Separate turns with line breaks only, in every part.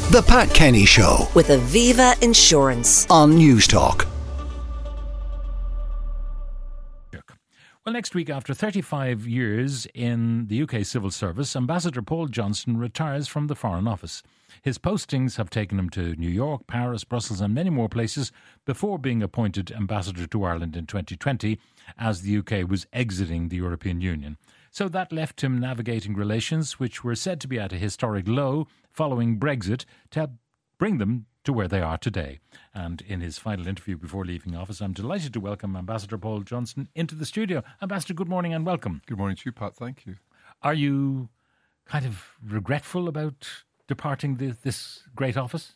The Pat Kenny Show
with Aviva Insurance
on Newstalk.
Well, next week, after 35 years in the UK Civil Service, Ambassador Paul Johnson retires from the Foreign Office. His postings have taken him to New York, Paris, Brussels and many more places before being appointed Ambassador to Ireland in 2020 as the UK was exiting the European Union. So that left him navigating relations which were said to be at a historic low following Brexit to help bring them to where they are today. And in his final interview before leaving office, I'm delighted to welcome Ambassador Paul Johnson into the studio. Ambassador, good morning and welcome.
Good morning to you, Pat. Thank you.
Are you kind of regretful about departing this great office?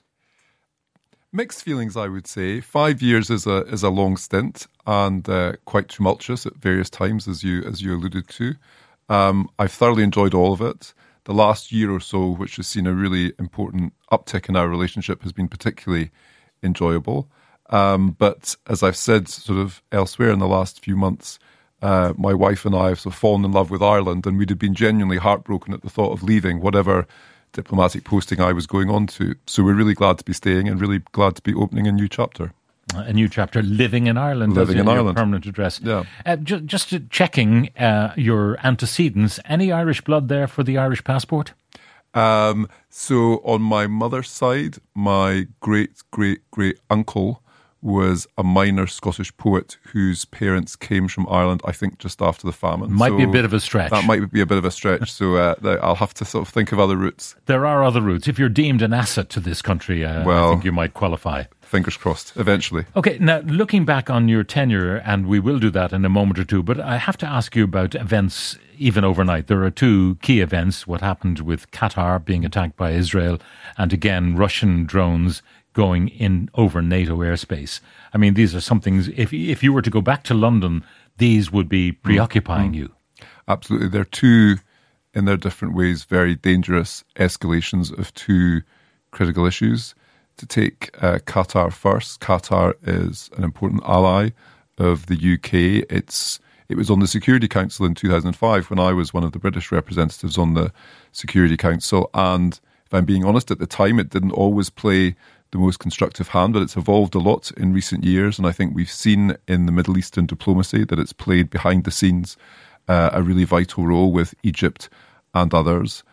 Mixed feelings, I would say. 5 years is a long stint and quite tumultuous at various times, as you alluded to. I've thoroughly enjoyed all of it. The last year or so, which has seen a really important uptick in our relationship, has been particularly enjoyable. But as I've said sort of elsewhere in the last few months, my wife and I have sort of fallen in love with Ireland, and we'd have been genuinely heartbroken at the thought of leaving whatever diplomatic posting I was going on to. So we're really glad to be staying and really glad to be opening a new chapter.
A new chapter, living in Ireland.
Living in Ireland.
Permanent address.
Yeah.
Just checking your antecedents. Any Irish blood there for the Irish passport?
So on my mother's side, my great uncle was a minor Scottish poet whose parents came from Ireland, I think, just after the famine.
Might be a bit of a stretch.
That might be a bit of a stretch. So I'll have to sort of think of other routes.
There are other routes. If you're deemed an asset to this country, I think you might qualify.
Fingers crossed, eventually.
Okay, now looking back on your tenure, and we will do that in a moment or two, but I have to ask you about events even overnight. There are two key events, what happened with Qatar being attacked by Israel, and again, Russian drones going in over NATO airspace. I mean, these are some things, if you were to go back to London, these would be preoccupying you.
Absolutely. They're two, in their different ways, very dangerous escalations of two critical issues. To take Qatar first, Qatar is an important ally of the UK. It was on the Security Council in 2005 when I was one of the British representatives on the Security Council. And if I'm being honest, at the time it didn't always play the most constructive hand, but it's evolved a lot in recent years. And I think we've seen in the Middle Eastern diplomacy that it's played behind the scenes a really vital role with Egypt and others.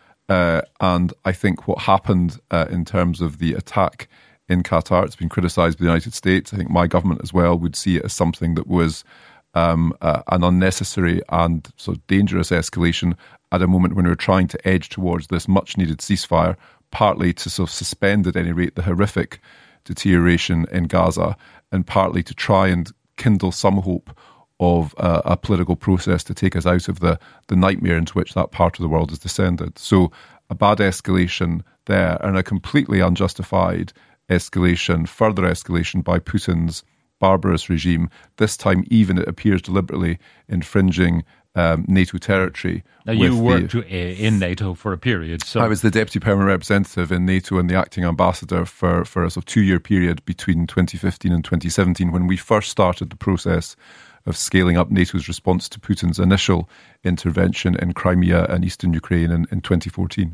And I think what happened in terms of the attack in Qatar, it's been criticised by the United States. I think my government as well would see it as something that was an unnecessary and sort of dangerous escalation at a moment when we were trying to edge towards this much-needed ceasefire, partly to sort of suspend at any rate the horrific deterioration in Gaza, and partly to try and kindle some hope of a political process to take us out of the nightmare into which that part of the world has descended. So a bad escalation there, and a completely unjustified escalation, further escalation by Putin's barbarous regime, this time even it appears deliberately infringing NATO territory.
Now you worked in NATO for a period. So
I was the Deputy Permanent Representative in NATO and the Acting Ambassador for a sort of 2-year period between 2015 and 2017 when we first started the process of scaling up NATO's response to Putin's initial intervention in Crimea and eastern Ukraine in 2014.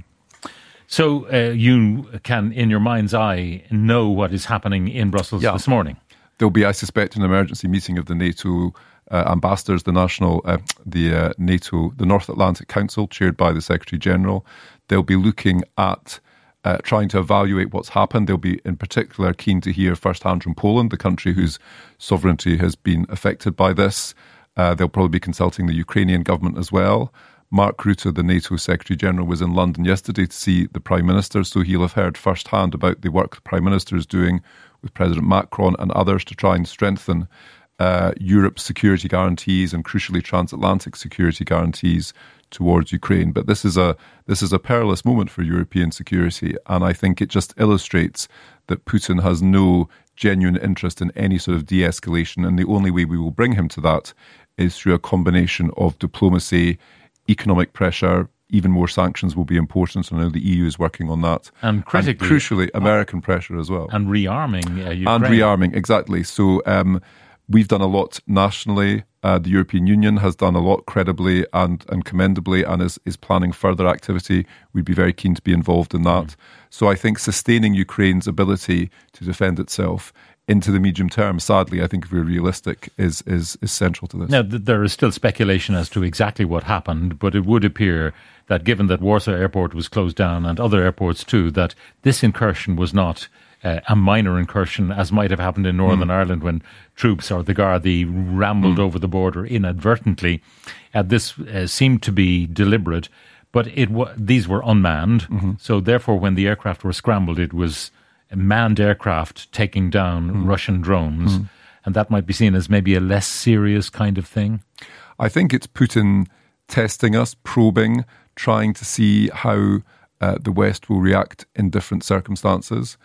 So you can, in your mind's eye, know what is happening in Brussels this morning?
There'll be, I suspect, an emergency meeting of the NATO ambassadors, the NATO, the North Atlantic Council, chaired by the Secretary General. They'll be looking at trying to evaluate what's happened. They'll be in particular keen to hear firsthand from Poland, the country whose sovereignty has been affected by this. They'll probably be consulting the Ukrainian government as well. Mark Rutte, the NATO Secretary General, was in London yesterday to see the Prime Minister, so he'll have heard firsthand about the work the Prime Minister is doing with President Macron and others to try and strengthen Europe's security guarantees and crucially transatlantic security guarantees towards Ukraine. But this is a perilous moment for European security, and I think it just illustrates that Putin has no genuine interest in any sort of de-escalation, and the only way we will bring him to that is through a combination of diplomacy, economic pressure. Even more sanctions will be important, and I know the EU is working on that.
And
crucially, American pressure as well.
And rearming Ukraine.
And rearming, exactly. So We've done a lot nationally. The European Union has done a lot credibly and commendably, and is planning further activity. We'd be very keen to be involved in that. So I think sustaining Ukraine's ability to defend itself into the medium term, sadly, I think if we're realistic, is central to this.
Now, there is still speculation as to exactly what happened, but it would appear that given that Warsaw Airport was closed down and other airports too, that this incursion was not a minor incursion, as might have happened in Northern Ireland when troops or the Gardaí rambled over the border inadvertently. This seemed to be deliberate, but these were unmanned. So therefore, when the aircraft were scrambled, it was manned aircraft taking down Russian drones. And that might be seen as maybe a less serious kind of thing.
I think it's Putin testing us, probing, trying to see how the West will react in different circumstances.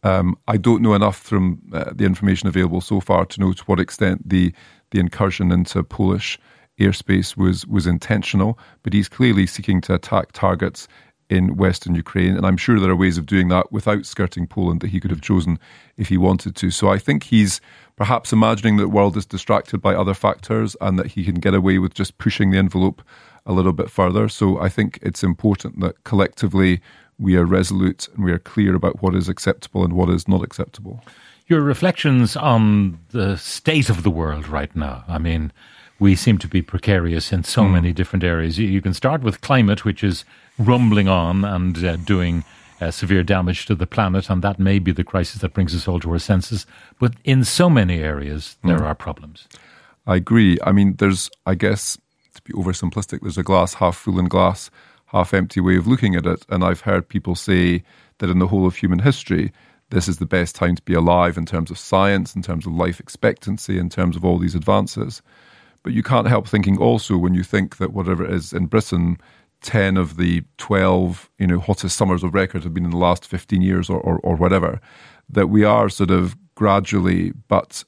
I don't know enough from the information available so far to know to what extent the incursion into Polish airspace was intentional, but he's clearly seeking to attack targets in Western Ukraine, and I'm sure there are ways of doing that without skirting Poland that he could have chosen if he wanted to. So I think he's perhaps imagining that the world is distracted by other factors and that he can get away with just pushing the envelope a little bit further. So I think it's important that collectively we are resolute and we are clear about what is acceptable and what is not acceptable.
Your reflections on the state of the world right now. I mean, we seem to be precarious in so many different areas. You can start with climate, which is rumbling on and doing severe damage to the planet, and that may be the crisis that brings us all to our senses. But in so many areas, there are problems.
I agree. I mean, there's, I guess, to be oversimplistic, there's a glass half full and glass half empty way of looking at it. And I've heard people say that in the whole of human history, this is the best time to be alive in terms of science, in terms of life expectancy, in terms of all these advances. But you can't help thinking also when you think that whatever it is in Britain, 10 of the 12 hottest summers of record have been in the last 15 years or whatever, that we are sort of gradually, but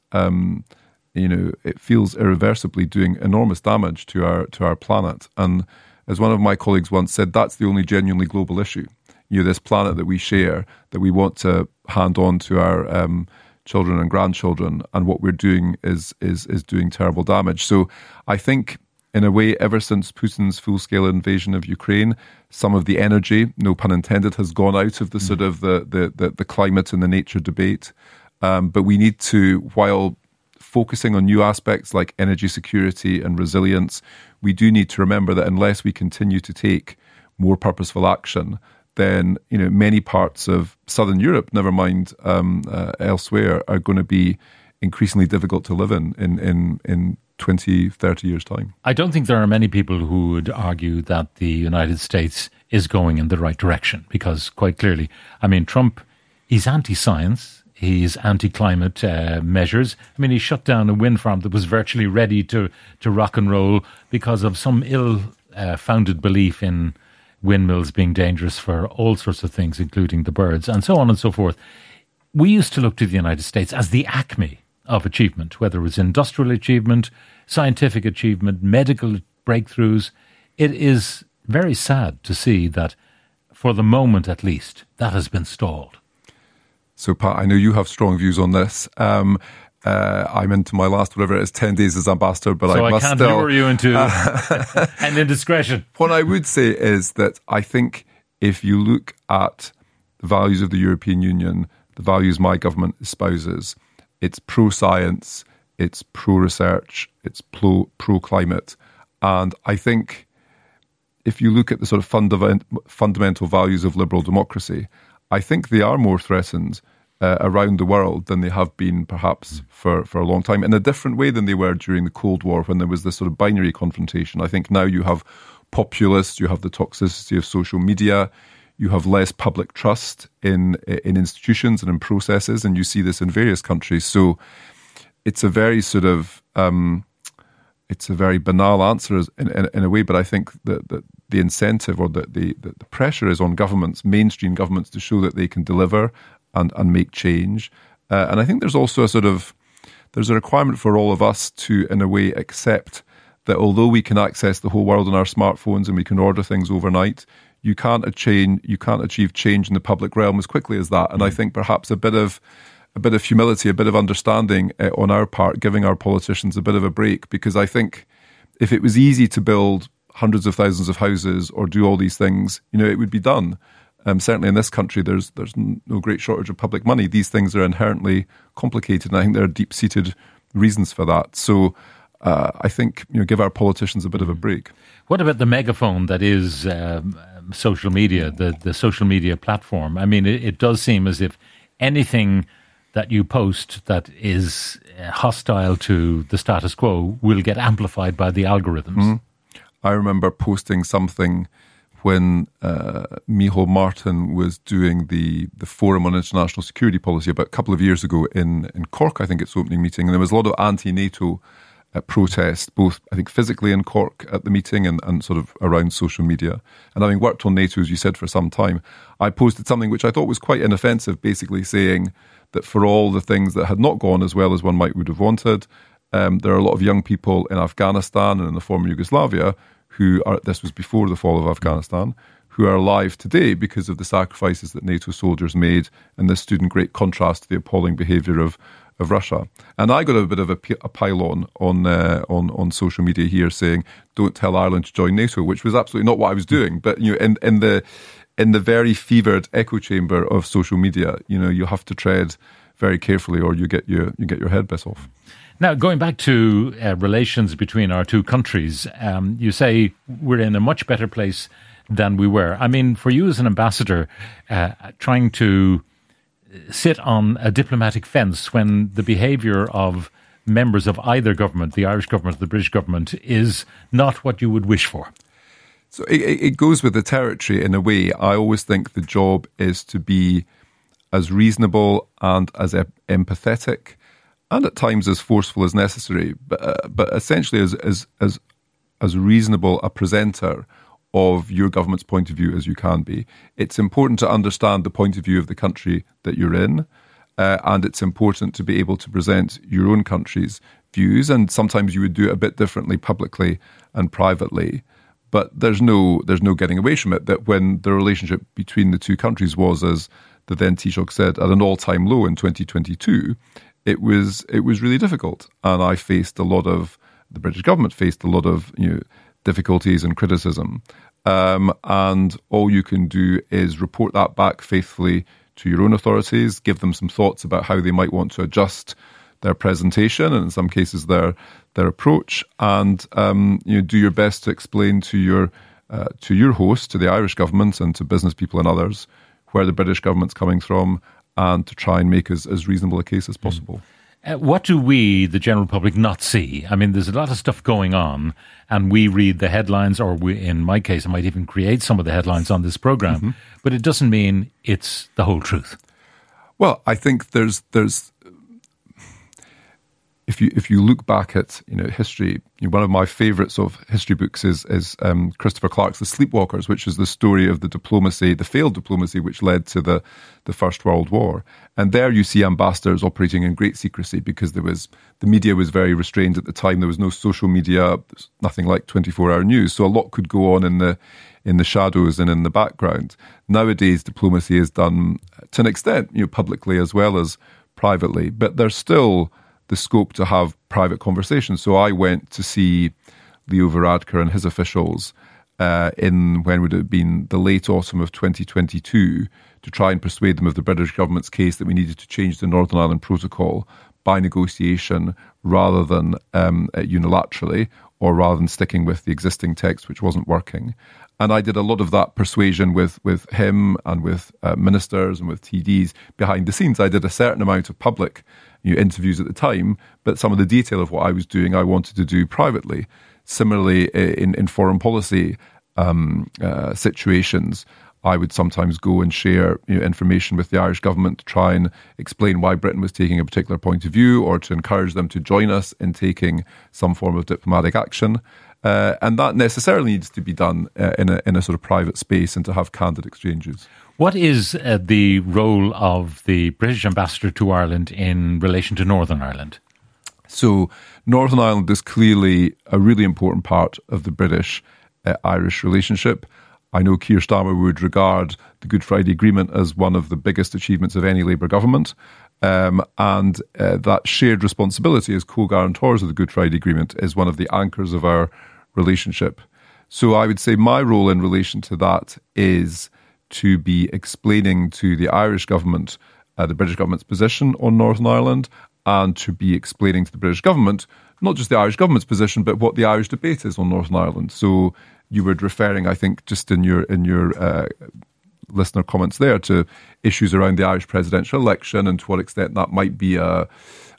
it feels irreversibly doing enormous damage to our planet. And as one of my colleagues once said, that's the only genuinely global issue. This planet that we share, that we want to hand on to our children and grandchildren, and what we're doing is doing terrible damage. So I think, in a way, ever since Putin's full-scale invasion of Ukraine, some of the energy, no pun intended, has gone out of the sort of the climate and the nature debate. But we need to, while focusing on new aspects like energy security and resilience, we do need to remember that unless we continue to take more purposeful action, then many parts of southern Europe, never mind elsewhere, are going to be increasingly difficult to live in 20, 30 years' time. I
don't think there are many people who would argue that the United States is going in the right direction, because quite clearly, I mean, Trump, he's anti-science, he's anti-climate measures. I mean, he shut down a wind farm that was virtually ready to rock and roll because of some ill-founded belief in windmills being dangerous for all sorts of things, including the birds, and so on and so forth. We used to look to the United States as the acme of achievement, whether it was industrial achievement, scientific achievement, medical breakthroughs. It is very sad to see that, for the moment at least, that has been stalled.
So, Pat, I know you have strong views on this. I'm into my last, 10 days as ambassador, but
so
I must
can't
still
lure you into an indiscretion.
What I would say is that I think if you look at the values of the European Union, the values my government espouses, it's pro-science, it's pro-research, it's pro-climate. And I think if you look at the sort of fundamental values of liberal democracy, I think they are more threatened around the world than they have been perhaps for a long time, in a different way than they were during the Cold War, when there was this sort of binary confrontation. I think now you have populists, you have the toxicity of social media, you have less public trust in institutions and in processes, and you see this in various countries. So it's a very sort of it's a very banal answer in a way, but I think that the incentive or the pressure is on governments, mainstream governments, to show that they can deliver and make change. And I think there's also there's a requirement for all of us to, in a way, accept that although we can access the whole world on our smartphones and we can order things overnight, you can't achieve change in the public realm as quickly as that. And I think perhaps a bit of a bit of humility, a bit of understanding on our part, giving our politicians a bit of a break, because I think if it was easy to build hundreds of thousands of houses or do all these things, it would be done. Certainly in this country, there's no great shortage of public money. These things are inherently complicated, and I think there are deep-seated reasons for that. So I think give our politicians a bit of a break.
What about the megaphone that is social media, the social media platform? I mean, it does seem as if anything that you post that is hostile to the status quo will get amplified by the algorithms. Mm-hmm.
I remember posting something when Micheál Martin was doing the Forum on International Security Policy about a couple of years ago in Cork, I think, its opening meeting, and there was a lot of anti-NATO protest, both, I think, physically in Cork at the meeting and sort of around social media. And having worked on NATO, as you said, for some time, I posted something which I thought was quite inoffensive, basically saying that for all the things that had not gone as well as one would have wanted, there are a lot of young people in Afghanistan and in the former Yugoslavia who are, this was before the fall of Afghanistan, who are alive today because of the sacrifices that NATO soldiers made, and this stood in great contrast to the appalling behaviour of Russia. And I got a bit of a pile on social media here saying, don't tell Ireland to join NATO, which was absolutely not what I was doing. But in the very fevered echo chamber of social media, you have to tread very carefully, or you get your head bit off.
Now, going back to relations between our two countries, you say we're in a much better place than we were. I mean, for you as an ambassador, trying to sit on a diplomatic fence when the behaviour of members of either government, the Irish government or the British government, is not what you would wish for.
So it goes with the territory in a way. I always think the job is to be as reasonable and as empathetic and at times as forceful as necessary, but essentially as reasonable a presenter of your government's point of view as you can be. It's important to understand the point of view of the country that you're in, and it's important to be able to present your own country's views, and sometimes you would do it a bit differently publicly and privately. But there's no getting away from it, that when the relationship between the two countries was, as the then Taoiseach said, at an all-time low in 2022, it was really difficult. And the British government faced a lot of difficulties and criticism. And all you can do is report that back faithfully to your own authorities, give them some thoughts about how they might want to adjust their presentation and in some cases their approach, and do your best to explain to your host, to the Irish government and to business people and others, where the British government's coming from, and to try and make as reasonable a case as possible.
What do we, the general public, not see? I mean, there's a lot of stuff going on, and we read the headlines, or in my case, I might even create some of the headlines on this programme, but it doesn't mean it's the whole truth.
Well, I think there's if you look back at history, one of my favourites of history books is Christopher Clark's The Sleepwalkers, which is the story of the failed diplomacy which led to the First World War. And there you see ambassadors operating in great secrecy because the media was very restrained at the time. There was no social media, nothing like 24-hour news, so a lot could go on in the shadows and in the background. Nowadays, diplomacy is done to an extent, publicly as well as privately, but there's still the scope to have private conversations. So I went to see Leo Varadkar and his officials in when would it have been the late autumn of 2022 to try and persuade them of the British government's case that we needed to change the Northern Ireland Protocol by negotiation rather than unilaterally, or rather than sticking with the existing text which wasn't working. And I did a lot of that persuasion with him and with ministers and with TDs behind the scenes. I did a certain amount of public interviews at the time, but some of the detail of what I was doing, I wanted to do privately. Similarly, in foreign policy situations, I would sometimes go and share information with the Irish government to try and explain why Britain was taking a particular point of view, or to encourage them to join us in taking some form of diplomatic action. And that necessarily needs to be done in a sort of private space and to have candid exchanges.
What is the role of the British ambassador to Ireland in relation to Northern Ireland?
So Northern Ireland is clearly a really important part of the British-Irish relationship. I know Keir Starmer would regard the Good Friday Agreement as one of the biggest achievements of any Labour government. And that shared responsibility as co-guarantors of the Good Friday Agreement is one of the anchors of our relationship. So I would say my role in relation to that is to be explaining to the Irish government the British government's position on Northern Ireland, and to be explaining to the British government not just the Irish government's position, but what the Irish debate is on Northern Ireland. So you were referring, I think, just in your listener comments there, to issues around the Irish presidential election and to what extent that might be an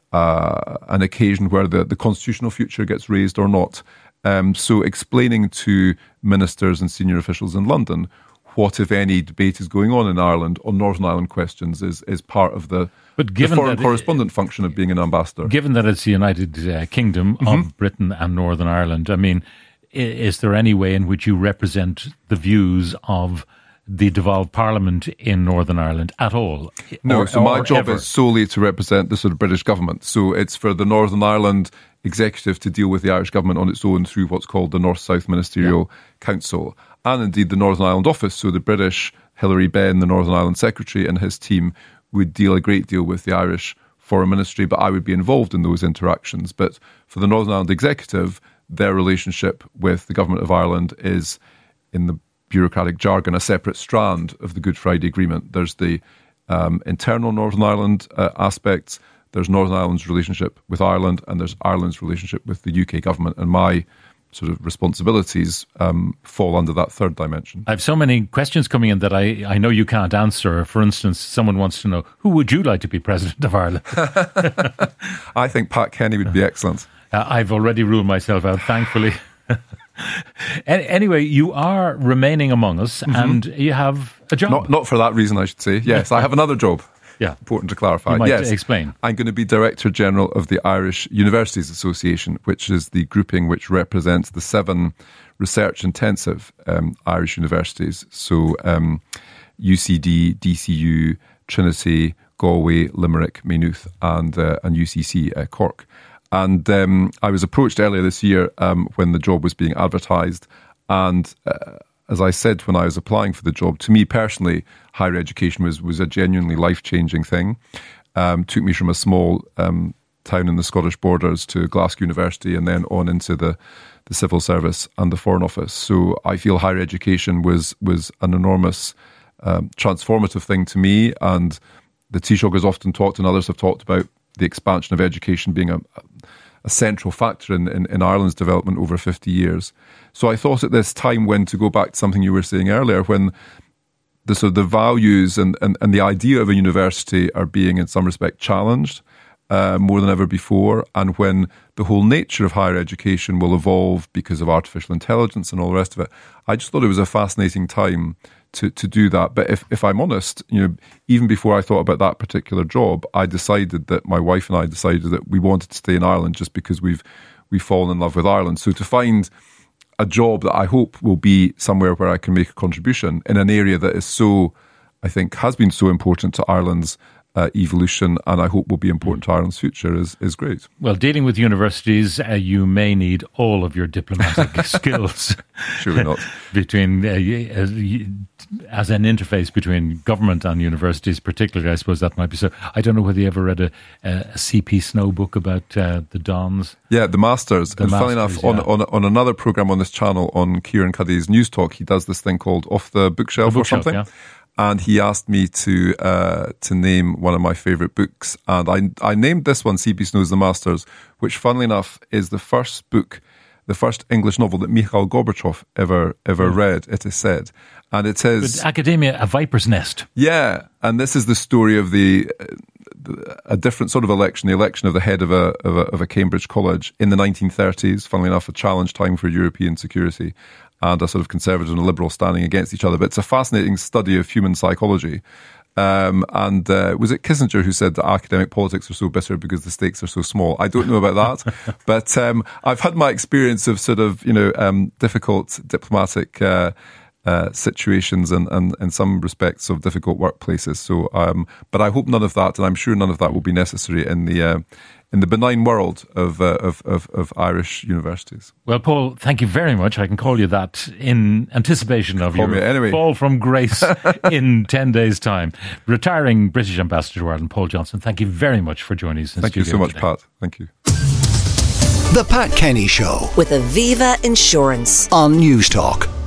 occasion where the constitutional future gets raised or not. So explaining to ministers and senior officials in London what, if any, debate is going on in Ireland on Northern Ireland questions is part of the foreign correspondent function of being an ambassador.
Given that it's the United Kingdom of Britain and Northern Ireland, I mean, is there any way in which you represent the views of the devolved parliament in Northern Ireland at all?
No, so my job is solely to represent the sort of British government. So it's for the Northern Ireland executive to deal with the Irish government on its own through what's called the North-South Ministerial Council, and indeed the Northern Ireland office. So the British Hilary Benn, the Northern Ireland secretary, and his team would deal a great deal with the Irish Foreign Ministry, but I would be involved in those interactions. But for the Northern Ireland executive, their relationship with the Government of Ireland is, in the bureaucratic jargon, a separate strand of the Good Friday Agreement. There's the internal Northern Ireland aspects, there's Northern Ireland's relationship with Ireland, and there's Ireland's relationship with the UK government. And my sort of responsibilities fall under that third dimension.
I have so many questions coming in that I know you can't answer. For instance, someone wants to know, who would you like to be President of Ireland?
I think Pat Kenny would be excellent.
I've already ruled myself out, thankfully. Anyway, you are remaining among us, and you have a job.
Not for that reason, I should say. Yes, I have another job.
Yeah.
Important to clarify.
You might explain.
I'm going to be Director General of the Irish Universities Association, which is the grouping which represents the 7 research-intensive Irish universities. So UCD, DCU, Trinity, Galway, Limerick, Maynooth, and UCC, Cork. And I was approached earlier this year when the job was being advertised. And as I said when I was applying for the job, to me personally, higher education was a genuinely life-changing thing. Took me from a small town in the Scottish borders to Glasgow University and then on into the civil service and the Foreign Office. So I feel higher education was an enormous transformative thing to me. And the Taoiseach has often talked, and others have talked about, the expansion of education being a central factor in Ireland's development over 50 years. So I thought at this time, when to go back to something you were saying earlier, when the sort of the values and the idea of a university are being in some respect challenged more than ever before, and when the whole nature of higher education will evolve because of artificial intelligence and all the rest of it, I just thought it was a fascinating time to do that. But if I'm honest, even before I thought about that particular job, my wife and I decided that we wanted to stay in Ireland just because we've fallen in love with Ireland. So to find a job that I hope will be somewhere where I can make a contribution in an area that is so, I think, has been so important to Ireland's evolution, and I hope will be important to Ireland's future, is great.
Well, dealing with universities, you may need all of your diplomatic skills.
Surely not.
Between as an interface between government and universities, particularly, I suppose that might be so. I don't know whether you ever read a C.P. Snow book about the Dons.
Yeah, the Masters. Funny enough, on another programme on this channel, on Kieran Cuddy's News Talk, he does this thing called Off the Bookshelf or something. Yeah. And he asked me to name one of my favourite books. And I named this one, C.P. Snow's The Masters, which, funnily enough, is the first English novel that Mikhail Gorbachev ever read, it is said. And it says...
With academia, a viper's nest.
Yeah, and this is the story of a different sort of election, the election of the head of a Cambridge college in the 1930s, funnily enough, a challenge time for European security, and a sort of conservative and a liberal standing against each other. But it's a fascinating study of human psychology. Was it Kissinger who said that academic politics are so bitter because the stakes are so small? I don't know about that. But I've had my experience of sort of, difficult diplomatic situations and in some respects of difficult workplaces. So, but I hope none of that, and I'm sure none of that will be necessary in the benign world of Irish universities.
Well, Paul, thank you very much. I can call you that in anticipation of your fall from grace in 10 days' time. Retiring British Ambassador to Ireland, Paul Johnson, thank you very much for joining us in
Thank you so much,
today.
Pat. Thank you.
The Pat Kenny Show
With Aviva Insurance.
on News Talk.